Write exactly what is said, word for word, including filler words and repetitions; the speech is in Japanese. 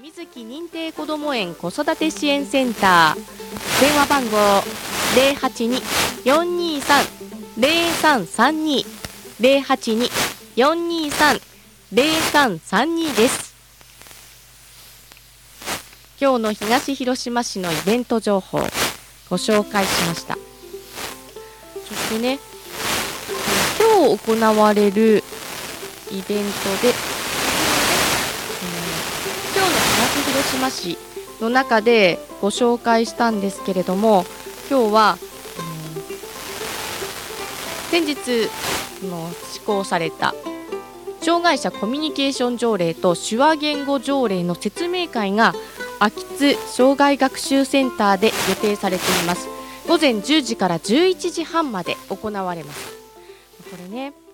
水木認定こども園子育て支援センター、電話番号 ゼロはちに よんにさん ゼロさんさんに ゼロはちに よんにさん ゼロさんさんに です。今日の東広島市のイベント情報ご紹介しました。そしてね、今日行われるイベントで、今日の東広島市の中でご紹介したんですけれども、今日は、うん、先日の施行された障害者コミュニケーション条例と手話言語条例の説明会が秋津障害学習センターで予定されています。午前じゅうじからじゅういちじはんまで行われます。これね、